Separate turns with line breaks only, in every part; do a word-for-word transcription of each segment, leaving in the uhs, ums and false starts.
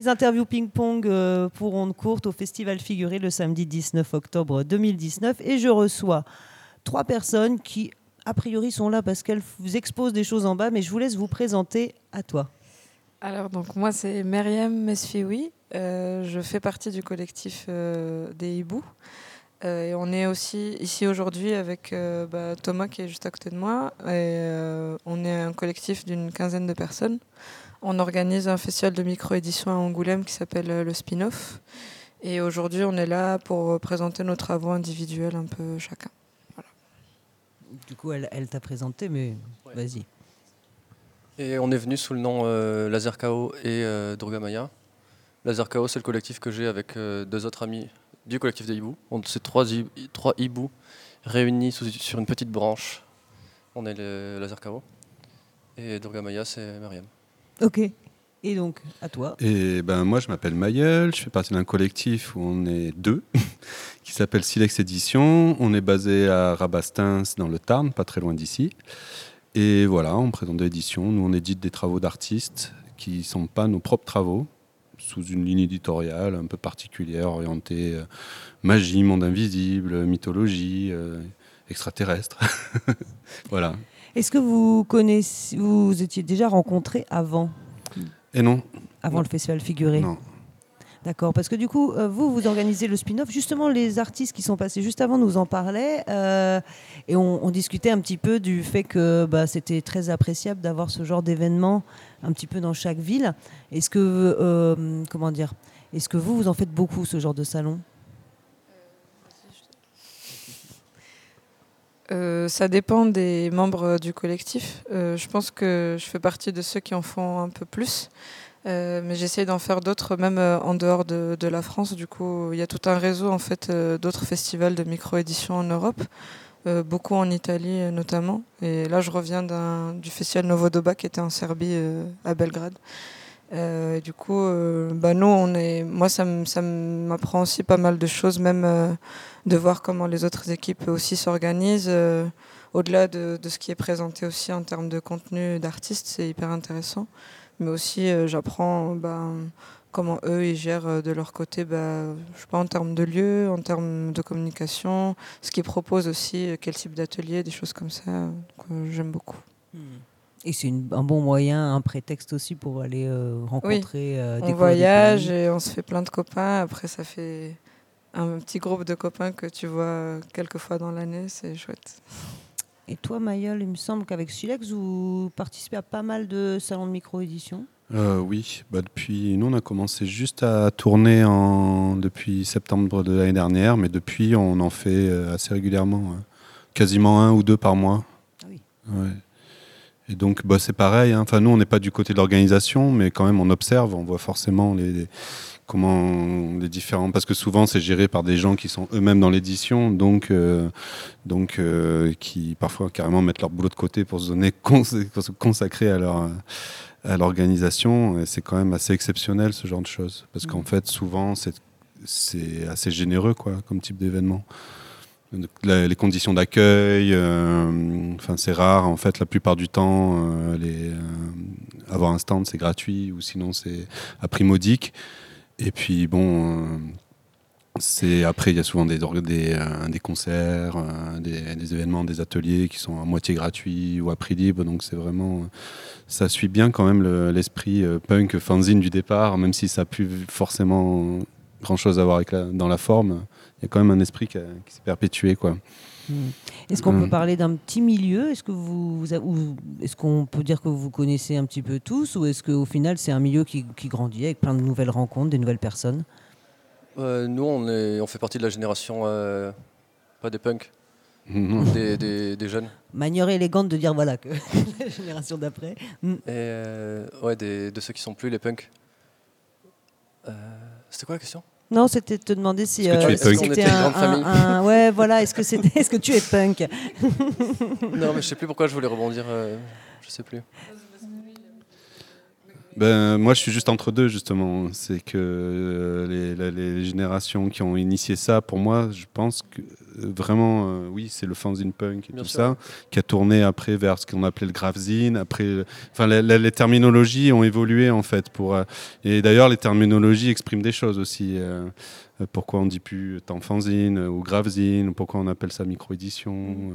Les interviews ping-pong euh, pour ondes courtes au Festival Figuré le samedi dix-neuf octobre deux mille dix-neuf. Et je reçois trois personnes qui, a priori, sont là parce qu'elles vous exposent des choses en bas. Mais je vous laisse vous présenter à toi.
Alors, donc, moi, c'est Myriam Mesfioui. Euh, je fais partie du collectif euh, des hiboux. Euh, et on est aussi ici aujourd'hui avec euh, bah, Thomas qui est juste à côté de moi. Et, euh, on est un collectif d'une quinzaine de personnes. On organise un festival de micro-édition à Angoulême qui s'appelle euh, le Spin-Off. Et aujourd'hui, on est là pour présenter nos travaux individuels un peu chacun. Voilà.
Du coup, elle, elle t'a présenté, mais ouais. Vas-y.
Et on est venu sous le nom euh, Laser K O et euh, Durga Maya. Laser K O, c'est le collectif que j'ai avec euh, deux autres amis du collectif des hiboux. C'est trois, trois hiboux réunis sous, sur une petite branche. On est le Laser K O. Et Durga Maya, c'est Myriam.
Ok. Et donc, à toi.
Et ben, moi, je m'appelle Mayel. Je fais partie d'un collectif où on est deux, qui s'appelle Silex Édition. On est basé à Rabastens, dans le Tarn, pas très loin d'ici. Et voilà, on présente des éditions. Nous, on édite des travaux d'artistes qui ne sont pas nos propres travaux, sous une ligne éditoriale un peu particulière, orientée euh, magie, monde invisible, mythologie, euh, extraterrestre. Voilà.
Est-ce que vous connaissez, vous étiez déjà rencontrés avant?
Et non.
Avant
non.
le festival Figuré?
Non.
D'accord, parce que du coup, euh, vous, vous organisez le spin-off. Justement, les artistes qui sont passés juste avant nous en parlaient. Euh, et on, on discutait un petit peu du fait que bah, c'était très appréciable d'avoir ce genre d'événement un petit peu dans chaque ville. Est-ce que, euh, comment dire, est-ce que vous, vous en faites beaucoup, ce genre de salon?
Euh, ça dépend des membres du collectif. Euh, je pense que je fais partie de ceux qui en font un peu plus. Euh, mais j'essaie d'en faire d'autres, même euh, en dehors de, de la France. Du coup, il y a tout un réseau en fait, euh, d'autres festivals de micro-édition en Europe, euh, beaucoup en Italie euh, notamment. Et là, je reviens d'un, du festival Novodoba qui était en Serbie, euh, à Belgrade. Euh, et du coup, euh, bah, nous, on est, moi, ça, m- ça m'apprend aussi pas mal de choses, même euh, de voir comment les autres équipes aussi s'organisent. Euh, au-delà de, de ce qui est présenté aussi en termes de contenu d'artistes, c'est hyper intéressant. Mais aussi, euh, j'apprends bah, comment eux, ils gèrent euh, de leur côté, bah, je sais pas, en termes de lieux, en termes de communication, ce qu'ils proposent aussi, euh, quel type d'atelier, des choses comme ça. Donc, euh, j'aime beaucoup.
Et c'est une, un bon moyen, un prétexte aussi pour aller euh, rencontrer,
oui.
euh,
On
découvrir
voyage
des pays.
et on se fait plein de copains. Après, ça fait un petit groupe de copains que tu vois quelques fois dans l'année. C'est chouette.
Et toi, Mayol, il me semble qu'avec Silex, vous participez à pas mal de salons de micro-édition.
Euh, oui, bah depuis, nous on a commencé juste à tourner en, depuis septembre de l'année dernière, mais depuis on en fait assez régulièrement, hein. Quasiment un ou deux par mois.
Ah oui.
Ouais. Et donc bah, c'est pareil, hein. Enfin, nous on n'est pas du côté de l'organisation, mais quand même on observe, on voit forcément les, les, comment les différents, parce que souvent c'est géré par des gens qui sont eux-mêmes dans l'édition, donc, euh, donc euh, qui parfois carrément mettent leur boulot de côté pour se donner cons- pour se consacrer à leur à l'organisation. Et c'est quand même assez exceptionnel ce genre de choses, parce qu'en fait souvent c'est c'est assez généreux quoi comme type d'événement. La, les conditions d'accueil, euh, enfin c'est rare en fait la plupart du temps. Euh, les, euh, avoir un stand c'est gratuit ou sinon c'est à prix modique. Et puis bon, euh, c'est après il y a souvent des des, euh, des concerts, euh, des, des événements, des ateliers qui sont à moitié gratuits ou à prix libre. Donc c'est vraiment, ça suit bien quand même le, l'esprit euh, punk fanzine du départ, même si ça n'a plus forcément grand chose à voir avec la, dans la forme. Il y a quand même un esprit qui, a, qui s'est perpétué quoi.
Mmh. Est-ce qu'on
Mmh.
peut parler d'un petit milieu? Est-ce que vous, vous a- ou est-ce qu'on peut dire que vous vous connaissez un petit peu tous, ou est-ce qu'au final c'est un milieu qui, qui grandit avec plein de nouvelles rencontres, des nouvelles personnes?
Euh, nous, on, est, on fait partie de la génération, euh, pas des punks,
Mmh.
des, des, des jeunes.
Manière élégante de dire voilà que la génération d'après. Mmh.
Et euh, ouais, des, de ceux qui sont plus les punks. Euh, c'était quoi la question?
Non, c'était de te demander si
Est-ce que tu es
euh, si
punk?
On
c'était
était une
un,
grande famille.
un- un- ouais voilà. Est-ce que c'était, est-ce que tu es punk?
Non, mais je sais plus pourquoi je voulais rebondir. Euh, je sais plus.
Ben, moi, je suis juste entre deux, justement. C'est que euh, les, les, les générations qui ont initié ça, pour moi, je pense que vraiment, euh, oui, c'est le fanzine punk et
Bien
tout
sûr.
ça, qui a tourné après vers ce qu'on appelait le graphe-zine. Après, enfin, la, la, les terminologies ont évolué en fait. Pour, euh, et d'ailleurs, les terminologies expriment des choses aussi. Euh, pourquoi on dit plus tant fanzine ou graphe-zine, pourquoi on appelle ça micro-édition. Mmh.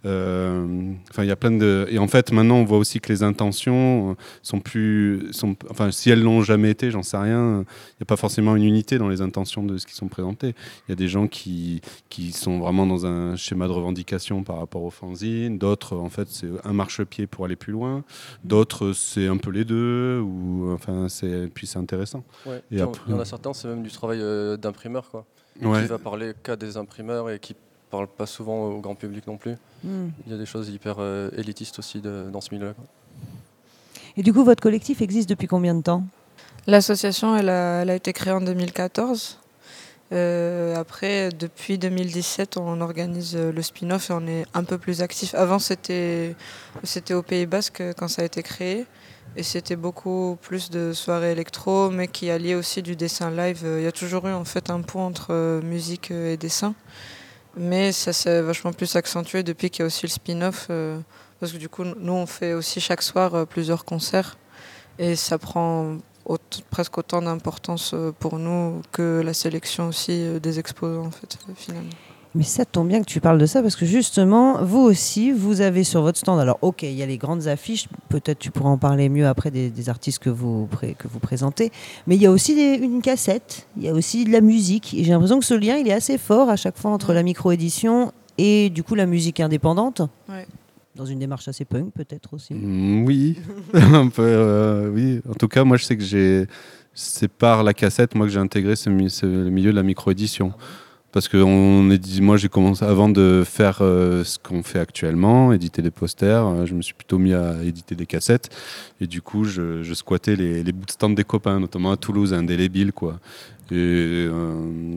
Euh, enfin, il y a plein de. Et en fait, maintenant, on voit aussi que les intentions sont plus, sont, enfin, si elles l'ont jamais été, j'en sais rien. Il n'y a pas forcément une unité dans les intentions de ce qui sont présentés. Il y a des gens qui qui sont vraiment dans un schéma de revendication par rapport aux fanzines. D'autres, en fait, c'est un marchepied pour aller plus loin. D'autres, c'est un peu les deux. Ou enfin, c'est puis c'est intéressant.
Ouais.
Et
après,
après,
il y en a certains, c'est même du travail euh, d'imprimeur, quoi.
Ouais.
Qui va parler qu'à des imprimeurs et qui parle pas souvent au grand public non plus. Mm. Il y a des choses hyper euh, élitistes aussi de, dans ce milieu-là, quoi.
Et du coup, votre collectif existe depuis combien de temps ?
L'association, elle a, elle a été créée en deux mille quatorze. Euh, après, depuis deux mille dix-sept, on organise le spin-off et on est un peu plus actif. Avant, c'était, c'était au Pays Basque quand ça a été créé. Et c'était beaucoup plus de soirées électro, mais qui alliait aussi du dessin live. Il y a toujours eu en fait un pont entre musique et dessin. Mais ça s'est vachement plus accentué depuis qu'il y a aussi le spin-off. Euh, parce que du coup, nous, on fait aussi chaque soir euh, plusieurs concerts. Et ça prend autant, presque autant d'importance pour nous que la sélection aussi des exposants, en fait, finalement.
Mais ça tombe bien que tu parles de ça, parce que justement, vous aussi, vous avez sur votre stand, alors ok, il y a les grandes affiches, peut-être tu pourras en parler mieux après des, des artistes que vous, pré, que vous présentez, mais il y a aussi des, une cassette, il y a aussi de la musique, et j'ai l'impression que ce lien, il est assez fort à chaque fois entre ouais. la micro-édition et du coup la musique indépendante.
Ouais.
Dans une démarche assez punk, peut-être aussi.
Mmh, oui, un peu, euh, oui. En tout cas, moi, je sais que j'ai, c'est par la cassette, moi, que j'ai intégré ce, ce, le milieu de la micro-édition. Parce que on est, moi, j'ai commencé avant de faire euh, ce qu'on fait actuellement, éditer des posters. Euh, je me suis plutôt mis à éditer des cassettes, et du coup, je, je squattais les, les bouts de stand des copains, notamment à Toulouse, indélébile, quoi. Et, euh,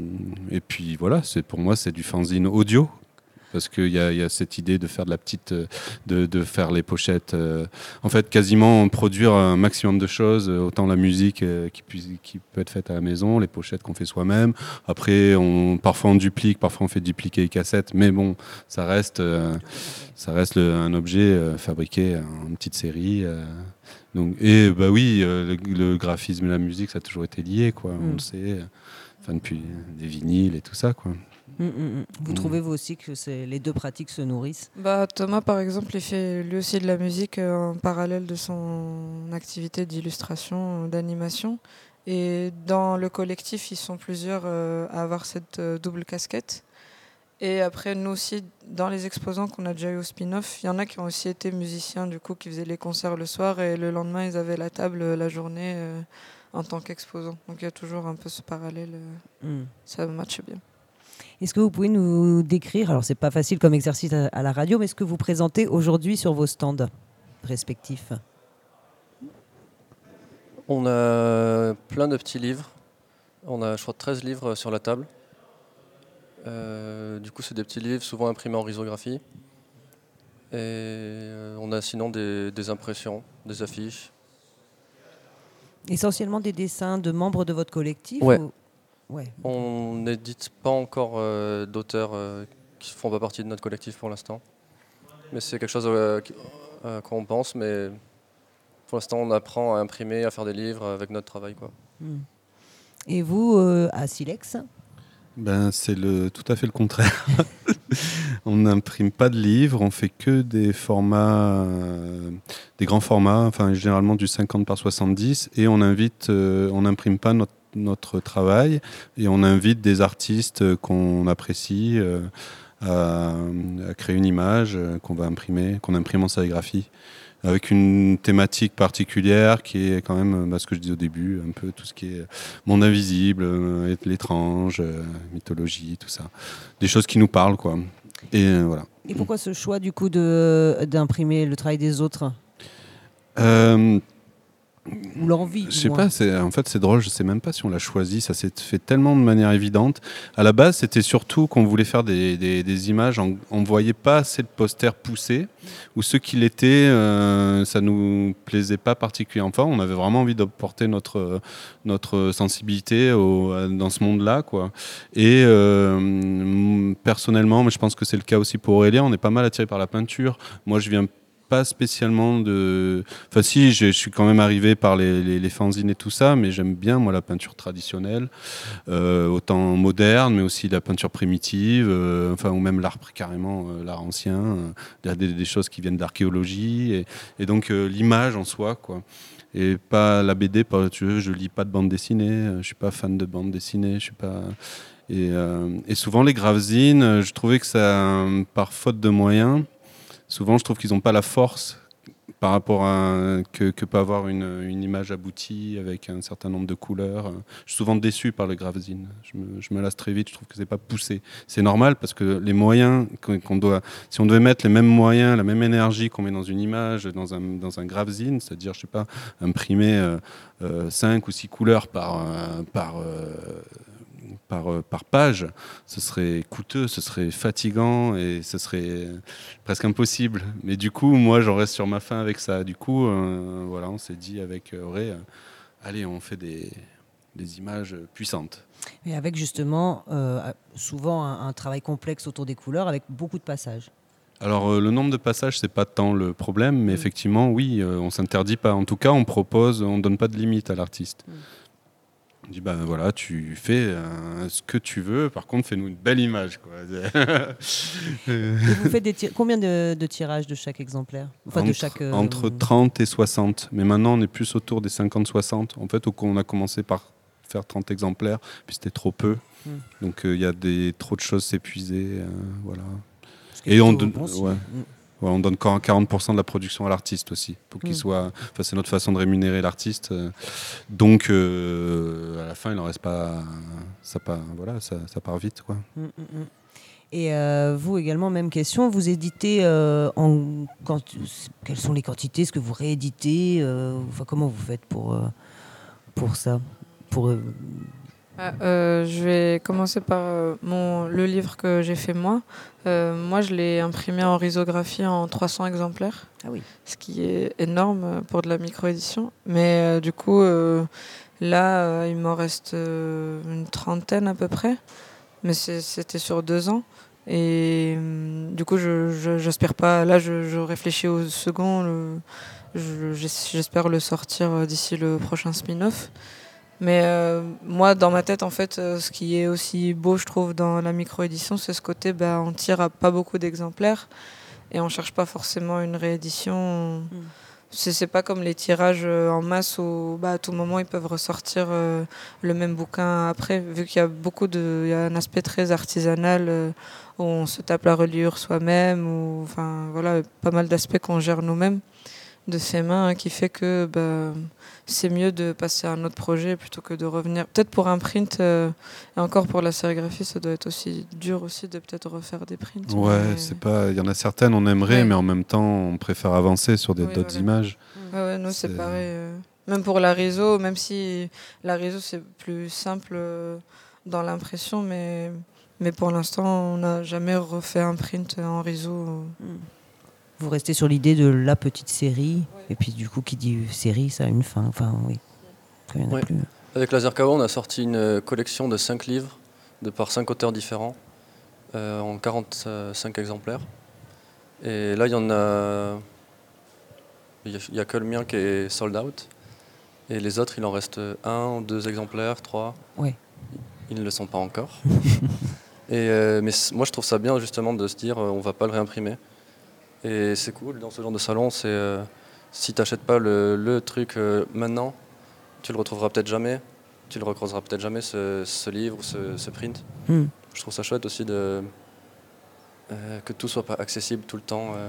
et puis voilà, c'est pour moi, c'est du fanzine audio. Parce qu'il y, y a cette idée de faire de la petite, de, de faire les pochettes, euh, en fait quasiment produire un maximum de choses, autant la musique euh, qui, puisse, qui peut être faite à la maison, les pochettes qu'on fait soi-même. Après, on, parfois on duplique, parfois on fait dupliquer les cassettes, mais bon, ça reste, euh, ça reste le, un objet euh, fabriqué en petite série. Euh, donc, et bah oui, euh, le, le graphisme et la musique, ça a toujours été lié, quoi. Mm. On le sait, enfin depuis des vinyles et tout ça, quoi.
Mmh, mmh. Vous mmh. trouvez vous aussi que c'est, les deux pratiques se nourrissent ?
Bah, Thomas, par exemple, il fait lui aussi de la musique euh, en parallèle de son activité d'illustration, d'animation. Et dans le collectif, ils sont plusieurs euh, à avoir cette euh, double casquette. Et après, nous aussi, dans les exposants qu'on a déjà eu au spin-off, il y en a qui ont aussi été musiciens, du coup, qui faisaient les concerts le soir et le lendemain, ils avaient la table la journée euh, en tant qu'exposants. Donc il y a toujours un peu ce parallèle. Euh, mmh. Ça matche bien.
Est-ce que vous pouvez nous décrire, alors c'est pas facile comme exercice à, à la radio, mais ce que vous présentez aujourd'hui sur vos stands respectifs ?
On a plein de petits livres. On a, je crois, treize livres sur la table. Euh, du coup, c'est des petits livres, souvent imprimés en risographie. Et euh, on a sinon des, des impressions, des affiches.
Essentiellement des dessins de membres de votre collectif ?
Ouais.
Ou... Ouais.
On n'édite pas encore euh, d'auteurs euh, qui ne font pas partie de notre collectif pour l'instant. Mais c'est quelque chose euh, à quoi on pense. Mais pour l'instant, on apprend à imprimer, à faire des livres avec notre travail, quoi.
Et vous, euh, à Silex ?
Ben, c'est le, tout à fait le contraire. On n'imprime pas de livres, on fait que des formats, euh, des grands formats, enfin généralement du cinquante par soixante-dix, et on invite, euh, on n'imprime pas notre notre travail et on invite des artistes qu'on apprécie euh, à, à créer une image euh, qu'on va imprimer, qu'on imprime en sérigraphie avec une thématique particulière qui est quand même bah, ce que je disais au début, un peu tout ce qui est monde invisible, euh, l'étrange, euh, mythologie, tout ça. Des choses qui nous parlent, quoi. Et euh, voilà.
Et pourquoi ce choix du coup de, d'imprimer le travail des autres ?
euh,
ou l'envie.
Je sais
moins.
pas, c'est, en fait c'est drôle, je sais même pas si on l'a choisi, ça s'est fait tellement de manière évidente. À la base, c'était surtout qu'on voulait faire des, des, des images, on ne voyait pas assez de posters poussés, ou ceux qui l'étaient, euh, ça nous plaisait pas particulièrement. Enfin, on avait vraiment envie d'apporter notre, notre sensibilité au, dans ce monde-là, quoi. Et euh, personnellement, mais je pense que c'est le cas aussi pour Aurélien, on est pas mal attiré par la peinture. Moi, je viens pas spécialement de... Enfin si, je, je suis quand même arrivé par les, les, les fanzines et tout ça, mais j'aime bien moi la peinture traditionnelle, euh, autant moderne, mais aussi la peinture primitive, euh, enfin ou même l'art carrément, euh, l'art ancien, euh, des, des choses qui viennent d'archéologie, et, et donc euh, l'image en soi, quoi. Et pas la B D, pas, tu veux, je lis pas de bande dessinée, je suis pas fan de bande dessinée, je suis pas... Et, euh, et souvent les gravesines, je trouvais que ça, par faute de moyens, souvent, je trouve qu'ils n'ont pas la force par rapport à que, que peut avoir une, une image aboutie avec un certain nombre de couleurs. Je suis souvent déçu par le gravesine. Je me, je me lasse très vite. Je trouve que c'est pas poussé. C'est normal parce que les moyens qu'on doit, si on devait mettre les mêmes moyens, la même énergie qu'on met dans une image, dans un dans un gravesine, c'est-à-dire, je sais pas, imprimer euh, euh, cinq ou six couleurs par euh, par euh, Par, par page, ce serait coûteux, ce serait fatigant et ce serait presque impossible. Mais du coup, moi, j'en reste sur ma faim avec ça. Du coup, euh, voilà, on s'est dit avec Auré, euh, allez, on fait des, des images puissantes.
Et avec justement euh, souvent un, un travail complexe autour des couleurs avec beaucoup de passages.
Alors, euh, le nombre de passages, c'est pas tant le problème, mais mmh. effectivement, oui, euh, on s'interdit pas. En tout cas, on propose, on donne pas de limite à l'artiste. Mmh. On dit, ben voilà, tu fais euh, ce que tu veux, par contre, fais-nous une belle image, quoi.
Et vous faites des tir- combien de, de tirages de chaque exemplaire, enfin,
entre,
de chaque, euh...
entre trente et soixante. Mais maintenant, on est plus autour des cinquante soixante. En fait, on a commencé par faire trente exemplaires, puis c'était trop peu. Mm. Donc, il euh, y a des, trop de choses s'épuiser. Euh, voilà. Et on donne... Bon ouais. mm. Ouais, on donne quarante pour cent de la production à l'artiste aussi, pour qu'il mmh. soit. Enfin, c'est notre façon de rémunérer l'artiste. Donc, euh, à la fin, il n'en reste pas. Ça part, voilà, ça, ça part vite, quoi.
Mmh, mmh. Et euh, vous également, même question. Vous éditez euh, en quand, quelles sont les quantités? Est-ce que vous rééditez euh, enfin, comment vous faites pour euh, pour ça? Pour euh...
Ah, euh, je vais commencer par euh, mon, le livre que j'ai fait moi. Euh, moi, je l'ai imprimé en risographie en trois cents exemplaires,
ah oui.
Ce qui est énorme pour de la micro-édition. Mais euh, du coup, euh, là, euh, il m'en reste euh, une trentaine à peu près. Mais c'est, c'était sur deux ans. Et euh, du coup, je, je, j'aspire pas... Là, je, je réfléchis au second. Le, je, j'espère le sortir d'ici le prochain spin-off. Mais euh, moi, dans ma tête, en fait, euh, ce qui est aussi beau, je trouve, dans la micro-édition, c'est ce côté, bah, on tire à pas beaucoup d'exemplaires et on cherche pas forcément une réédition. Mm. C'est, c'est pas comme les tirages en masse où, bah, à tout moment, ils peuvent ressortir euh, le même bouquin après, vu qu'il y a beaucoup de, il y a un aspect très artisanal euh, où on se tape la reliure soi-même, ou, enfin, voilà, pas mal d'aspects qu'on gère nous-mêmes de ses mains, hein, qui fait que bah, c'est mieux de passer à un autre projet plutôt que de revenir. Peut-être pour un print, euh, et encore pour la sérigraphie, ça doit être aussi dur aussi de peut-être refaire des prints.
Ouais,
mais...
c'est pas. Il y en a certaines on aimerait, ouais. mais en même temps on préfère avancer sur des, oui, d'autres voilà. images.
Ouais, ouais, nous c'est, c'est pareil. Euh... Même pour la réseau, même si la réseau c'est plus simple euh, dans l'impression, mais mais pour l'instant on n'a jamais refait un print en réseau. Mm.
Vous restez sur l'idée de la petite série, ouais. et puis du coup, qui dit série, ça a une fin. Enfin, oui. Il y en a
ouais.
plus.
Avec Lasercao, on a sorti une collection de cinq livres, de par cinq auteurs différents, euh, en quarante-cinq exemplaires. Et là, il y en a. Il n'y a, a que le mien qui est sold out. Et les autres, il en reste un, deux exemplaires, trois.
Ouais.
Ils ne le sont pas encore. et, euh, mais moi, je trouve ça bien, justement, de se dire on ne va pas le réimprimer. Et c'est cool dans ce genre de salon, c'est euh, si tu n'achètes pas le, le truc euh, maintenant, tu le retrouveras peut-être jamais, tu le recroiseras peut-être jamais ce, ce livre ou ce, ce print. Mm. Je trouve ça chouette aussi de, euh, que tout soit pas accessible tout le temps. Euh.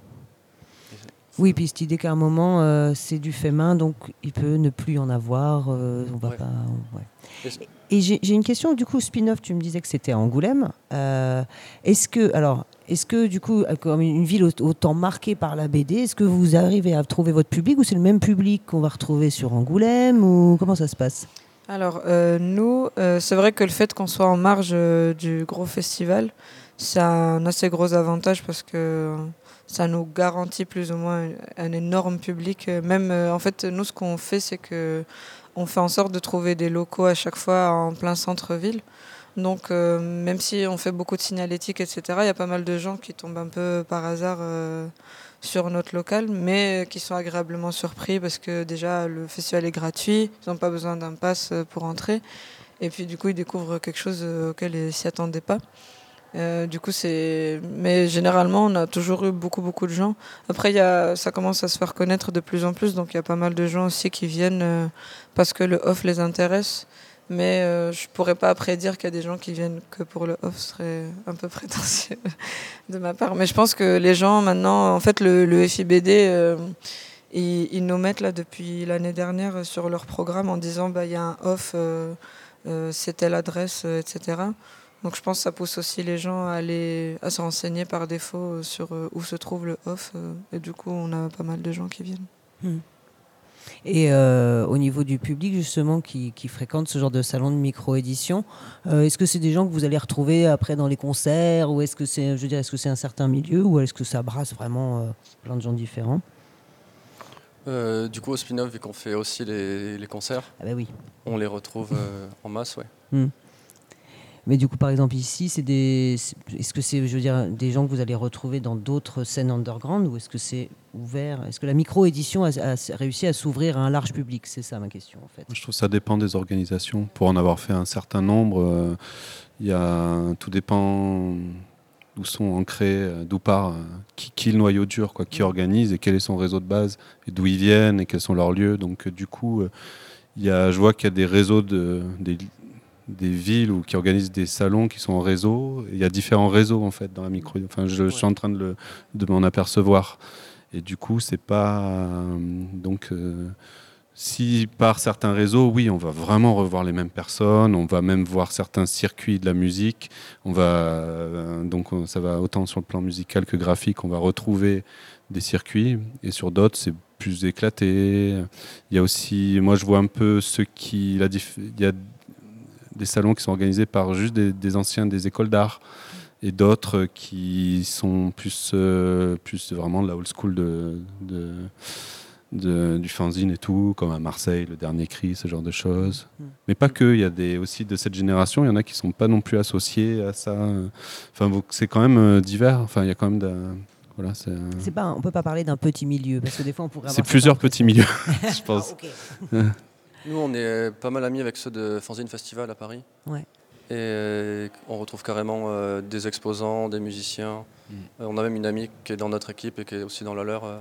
Oui, puis cette idée qu'à un moment, euh, c'est du fait main, donc il peut ne plus y en avoir. Euh, on va
ouais.
pas. Ouais. Et j'ai, j'ai une question, du coup, spin-off, tu me disais que c'était à Angoulême. Euh, est-ce que, alors, est-ce que, du coup, comme une ville autant marquée par la B D, est-ce que vous arrivez à trouver votre public ou c'est le même public qu'on va retrouver sur Angoulême ou comment ça se passe ?
Alors, euh, nous, euh, c'est vrai que le fait qu'on soit en marge euh, du gros festival, c'est un assez gros avantage parce que ça nous garantit plus ou moins un, un énorme public. Même, euh, en fait, nous, ce qu'on fait, c'est que on fait en sorte de trouver des locaux à chaque fois en plein centre-ville. Donc, euh, même si on fait beaucoup de signalétique, et cetera, il y a pas mal de gens qui tombent un peu par hasard euh, sur notre local, mais qui sont agréablement surpris parce que déjà, le festival est gratuit, ils n'ont pas besoin d'un pass pour entrer. Et puis, du coup, ils découvrent quelque chose auquel ils ne s'y attendaient pas. Euh, du coup, c'est. Mais généralement, on a toujours eu beaucoup, beaucoup de gens. Après, y a... ça commence à se faire connaître de plus en plus, donc il y a pas mal de gens aussi qui viennent euh, parce que le off les intéresse. Mais euh, je pourrais pas après dire qu'il y a des gens qui viennent que pour le off, ce serait un peu prétentieux de ma part. Mais je pense que les gens maintenant, en fait, le, le F I B D, euh, ils, ils nous mettent là depuis l'année dernière sur leur programme en disant bah il y a un off, euh, euh, c'est telle adresse, euh, et cetera. Donc je pense que ça pousse aussi les gens à aller à se renseigner par défaut sur où se trouve le off. Et du coup, on a pas mal de gens qui viennent.
Mmh. Et euh, au niveau du public, justement, qui, qui fréquente ce genre de salon de micro-édition, euh, est-ce que c'est des gens que vous allez retrouver après dans les concerts ou est-ce que c'est, je veux dire, est-ce que c'est un certain milieu ou est-ce que ça brasse vraiment euh, plein de gens différents ?
Euh, du coup, au spin-off, vu qu'on fait aussi les, les concerts,
ah bah oui.
on les retrouve euh, en masse, ouais.
Mmh. Mais du coup, par exemple, ici, c'est des... est-ce que c'est, je veux dire, des gens que vous allez retrouver dans d'autres scènes underground ou est-ce que c'est ouvert ? Est-ce que la micro-édition a, a réussi à s'ouvrir à un large public ? C'est ça ma question, en fait.
Je trouve que ça dépend des organisations. Pour en avoir fait un certain nombre, euh, y a, tout dépend d'où sont ancrés, d'où part, qui, qui est le noyau dur, quoi, qui organise et quel est son réseau de base, et d'où ils viennent et quels sont leurs lieux. Donc, du coup, y a, je vois qu'il y a des réseaux, de, des des villes ou qui organisent des salons qui sont en réseau. Il y a différents réseaux en fait dans la micro. Enfin, je, ouais. je suis en train de, le, de m'en apercevoir. Et du coup, c'est pas euh, donc euh, si par certains réseaux, oui, on va vraiment revoir les mêmes personnes. On va même voir certains circuits de la musique. On va euh, donc ça va autant sur le plan musical que graphique. On va retrouver des circuits et sur d'autres, c'est plus éclaté. Il y a aussi, moi, je vois un peu ceux qui la diff- il y a des salons qui sont organisés par juste des, des anciens des écoles d'art et d'autres qui sont plus, euh, plus vraiment de la old school de, de, de, du fanzine et tout, comme à Marseille, le dernier cri, ce genre de choses. Mmh. Mais pas que, il y a des, aussi de cette génération, il y en a qui ne sont pas non plus associés à ça. Enfin, c'est quand même divers, enfin, il y a quand même de, voilà, c'est, euh...
c'est pas, on ne peut pas parler d'un petit milieu, parce que des fois on pourrait avoir...
C'est plusieurs petits milieux, je pense. Ah, okay.
Nous, on est pas mal amis avec ceux de Fanzine Festival à Paris.
Ouais.
Et on retrouve carrément euh, des exposants, des musiciens. Mm. Euh, on a même une amie qui est dans notre équipe et qui est aussi dans la leur. Euh.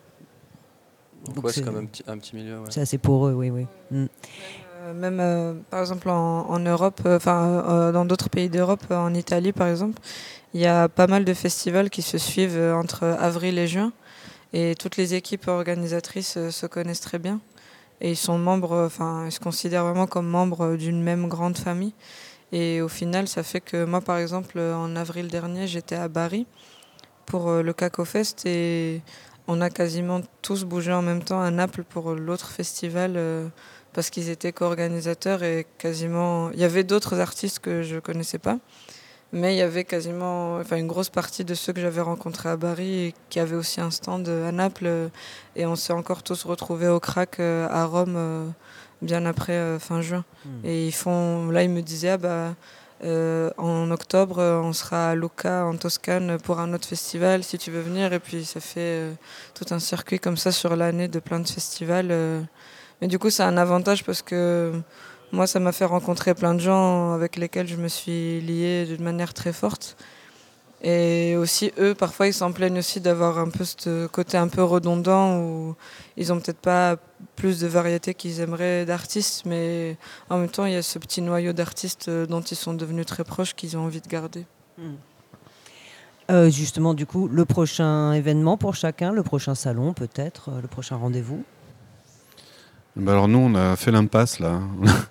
Donc, Donc ouais, c'est, c'est quand même un petit, un petit milieu. Ouais.
C'est assez pour eux, oui, oui. Mm.
Euh, même, euh, par exemple, en, en Europe, enfin, euh, dans d'autres pays d'Europe, euh, en Italie, par exemple, il y a pas mal de festivals qui se suivent euh, entre avril et juin. Et toutes les équipes organisatrices euh, se connaissent très bien. Et ils sont membres, enfin, ils se considèrent vraiment comme membres d'une même grande famille. Et au final, ça fait que moi, par exemple, en avril dernier, j'étais à Bari pour le CacoFest et on a quasiment tous bougé en même temps à Naples pour l'autre festival parce qu'ils étaient co-organisateurs et quasiment... Il y avait d'autres artistes que je ne connaissais pas, mais il y avait quasiment, enfin, une grosse partie de ceux que j'avais rencontrés à Bari et qui avaient aussi un stand à Naples. Et on s'est encore tous retrouvés au Crac à Rome bien après fin juin. Mmh. Et ils font, là, ils me disaient, ah, bah, euh, en octobre, on sera à Lucca, en Toscane, pour un autre festival, si tu veux venir. Et puis ça fait euh, tout un circuit comme ça sur l'année de plein de festivals. Euh. Mais du coup, c'est un avantage parce que moi, ça m'a fait rencontrer plein de gens avec lesquels je me suis liée d'une manière très forte. Et aussi, eux, parfois, ils s'en plaignent aussi d'avoir un peu ce côté un peu redondant où ils n'ont peut-être pas plus de variété qu'ils aimeraient d'artistes, mais en même temps, il y a ce petit noyau d'artistes dont ils sont devenus très proches qu'ils ont envie de garder.
Mmh. Euh, justement, du coup, le prochain événement pour chacun, le prochain salon peut-être, le prochain rendez-vous ?
Ben alors nous, on a fait l'impasse là.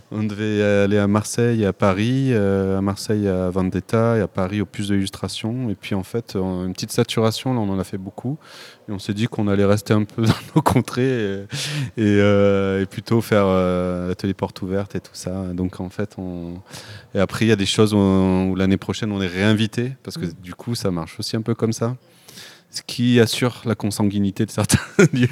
On devait aller à Marseille et à Paris, euh, à Marseille à Vendetta et à Paris au plus de illustration. Et puis en fait, une petite saturation, là on en a fait beaucoup. Et on s'est dit qu'on allait rester un peu dans nos contrées et, et, euh, et plutôt faire euh, l'atelier porte ouverte et tout ça. Donc en fait, on... et après il y a des choses où, où l'année prochaine on est réinvité, parce que mmh. du coup ça marche aussi un peu comme ça. Ce qui assure la consanguinité de certains lieux.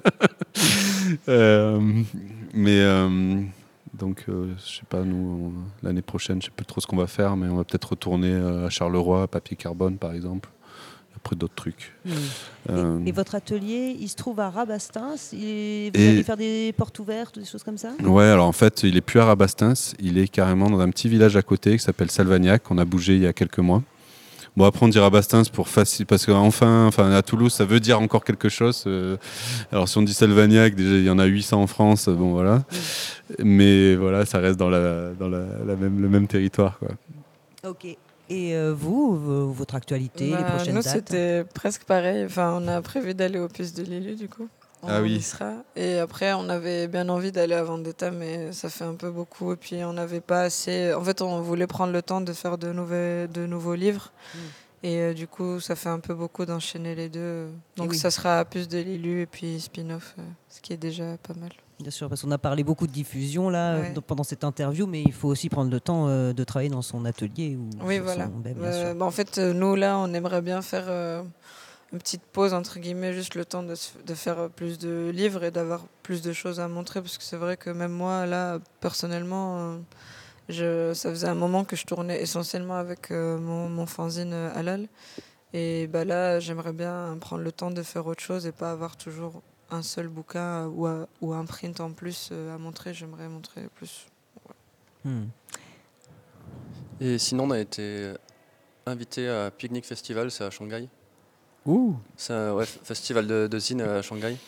euh, mais... Euh, Donc, euh, je sais pas, nous, on, l'année prochaine, je sais plus trop ce qu'on va faire, mais on va peut-être retourner à Charleroi, à papier carbone, par exemple. Après d'autres trucs.
Mmh.
Euh,
et, et votre atelier, il se trouve à Rabastens. Et vous
et
allez faire des portes ouvertes, des choses comme ça?
Ouais, alors en fait, il est plus à Rabastens. Il est carrément dans un petit village à côté qui s'appelle Salvagnac. On a bougé il y a quelques mois. Bon, après, on dit Rabastens pour facile, parce qu'enfin, enfin, à Toulouse, ça veut dire encore quelque chose. Euh, alors, si on dit Salvagnac, déjà, il y en a huit cents en France, bon, voilà. Oui. Mais voilà, ça reste dans, la, dans la, la même, le même territoire, quoi.
Ok. Et euh, vous, votre actualité, bah, les prochaines
nous,
dates?
C'était presque pareil. Enfin, on a prévu d'aller au Puce de Lille, du coup. On
ah oui.
y sera. Et après, on avait bien envie d'aller à Vendetta, mais ça fait un peu beaucoup. Et puis, on n'avait pas assez... En fait, on voulait prendre le temps de faire de, nouvelles, de nouveaux livres. Mm. Et euh, du coup, ça fait un peu beaucoup d'enchaîner les deux. Donc, oui. ça sera Puce de Lille et puis spin-off, euh, ce qui est déjà pas mal.
Bien sûr, parce qu'on a parlé beaucoup de diffusion là,
ouais.
pendant cette interview, mais il faut aussi prendre le temps euh, de travailler dans son atelier. Ou
oui, voilà.
Son... Ben, bien
euh,
sûr.
Bah, en fait, euh, nous, là, on aimerait bien faire... Euh, une petite pause, entre guillemets, juste le temps de, de faire plus de livres et d'avoir plus de choses à montrer, parce que c'est vrai que même moi, là, personnellement, je, ça faisait un moment que je tournais essentiellement avec euh, mon, mon fanzine Halal, et bah là, j'aimerais bien prendre le temps de faire autre chose et pas avoir toujours un seul bouquin ou, à, ou un print en plus à montrer. J'aimerais montrer plus. Ouais.
Hmm. Et sinon, on a été invité à Picnic Festival, c'est à Shanghai.
Ouh.
C'est un ouais, festival de, de zine à Shanghai.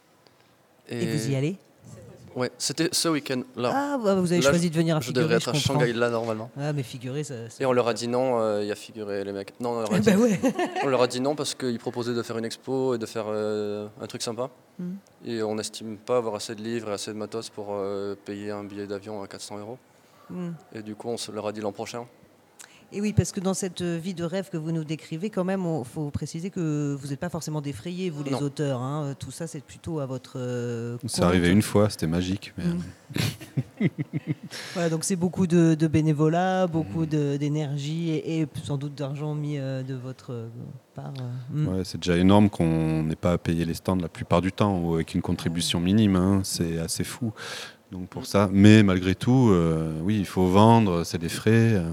Et, et vous y allez?
Ouais, c'était ce week-end-là.
Ah, bah vous avez
là,
choisi de venir à
je
figurer.
Devrais être
je
à
comprends.
Shanghai là normalement.
Ah, mais figurer, ça.
Et on leur a dit non, il euh, y a figuré les mecs. Non, on leur a, dit,
bah ouais.
on leur a dit non parce qu'ils proposaient de faire une expo et de faire euh, un truc sympa. Mm. Et on n'estime pas avoir assez de livres et assez de matos pour euh, payer un billet d'avion à quatre cents euros. Mm. Et du coup, on se leur a dit l'an prochain.
Et oui, parce que dans cette vie de rêve que vous nous décrivez, quand même, il faut préciser que vous n'êtes pas forcément défrayés, vous les
non.
auteurs. Hein. Tout ça, c'est plutôt à votre euh,
C'est arrivé une fois, c'était magique. Mais...
Mmh. Voilà, donc c'est beaucoup de, de bénévolat, beaucoup mmh. de, d'énergie et, et sans doute d'argent mis euh, de votre euh, part.
Mmh. Ouais, c'est déjà énorme qu'on n'ait pas à payer les stands la plupart du temps, ou avec une contribution minime. Hein. C'est assez fou. Donc pour ça, mais malgré tout, euh, oui, il faut vendre, c'est des frais. Euh,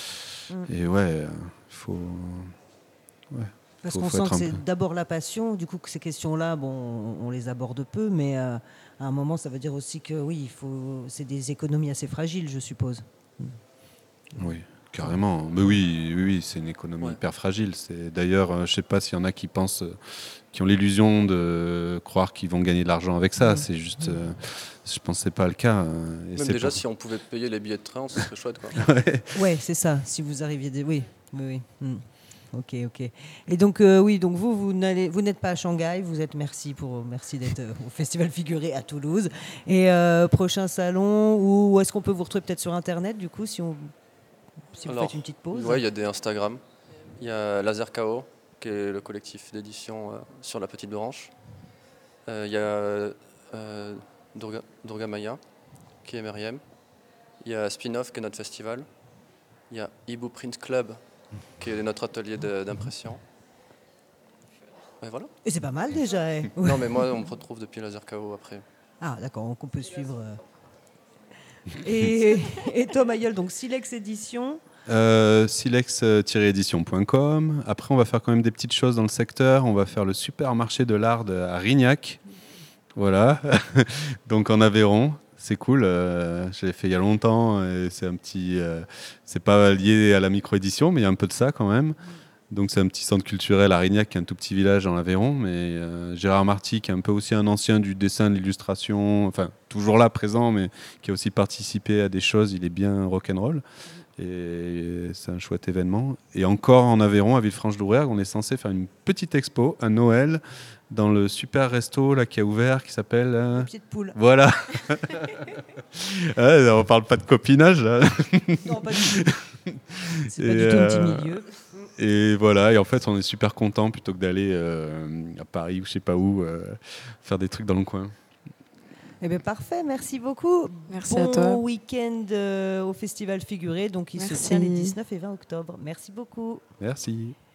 Et ouais, il faut... Ouais,
Parce
faut,
qu'on
faut
sent que
peu...
c'est d'abord la passion, du coup que ces questions-là, bon, on les aborde peu, mais euh, à un moment, ça veut dire aussi que oui, il faut... c'est des économies assez fragiles, je suppose.
Oui, carrément. Mais oui, oui, oui c'est une économie ouais. hyper fragile. C'est... D'ailleurs, euh, je ne sais pas s'il y en a qui pensent, euh, qui ont l'illusion de croire qu'ils vont gagner de l'argent avec ça. Mmh. C'est juste... Euh, je pense que ce n'est pas le cas.
Et Même déjà, pour... si on pouvait payer les billets de train, ce serait chouette. Quoi.
ouais. ouais, c'est ça. Si vous arriviez... Des... Oui, oui, oui. Mmh. Ok, ok. Et donc, euh, oui, donc vous, vous, n'allez, vous n'êtes pas à Shanghai. Vous êtes... Merci, pour, merci d'être euh, au Festival Figuré à Toulouse. Et euh, prochain salon, où, où est-ce qu'on peut vous retrouver peut-être sur Internet, du coup, si, on, si vous
Alors,
faites une petite pause?
Oui, il y a des Instagram. Il y a Laser K O, qui est le collectif d'édition euh, sur la Petite Branche. Il euh, y a euh, Durga, Durga Maya, qui est Myriam. Il y a Spin-Off, qui est notre festival. Il y a Ibu Print Club, qui est notre atelier de, d'impression. Et voilà.
Et c'est pas mal déjà. Eh.
Non, mais moi, on me retrouve depuis Laser K O après.
Ah, d'accord, donc on peut suivre. Et, et Tom Ayeul, donc Silex Édition.
Euh, silex tiret édition point com. Après, on va faire quand même des petites choses dans le secteur. On va faire le supermarché de l'Arde à Rignac. Voilà. Donc en Aveyron. C'est cool. Euh, je l'ai fait il y a longtemps. Et c'est un petit. Euh, c'est pas lié à la micro-édition, mais il y a un peu de ça quand même. Donc c'est un petit centre culturel à Rignac, qui est un tout petit village dans l'Aveyron. Mais euh, Gérard Marty, qui est un peu aussi un ancien du dessin, de l'illustration, enfin toujours là présent, mais qui a aussi participé à des choses. Il est bien rock'n'roll. Et c'est un chouette événement. Et encore en Aveyron, à Villefranche-d'Ourergue, on est censé faire une petite expo à Noël dans le super resto là, qui a ouvert, qui s'appelle... Euh...
Pied de poule.
Voilà. Ouais, on parle pas de copinage, là.
Non, pas du tout. C'est pas
Et
du tout un petit
euh,
milieu.
Et voilà, et en fait, on est super content plutôt que d'aller euh, à Paris ou je sais pas où euh, faire des trucs dans le coin.
Eh bien, parfait, merci beaucoup.
Merci
bon
à toi.
week-end euh, au Festival Figuré, donc il
Merci.
se tient les dix-neuf et vingt octobre. Merci beaucoup.
Merci.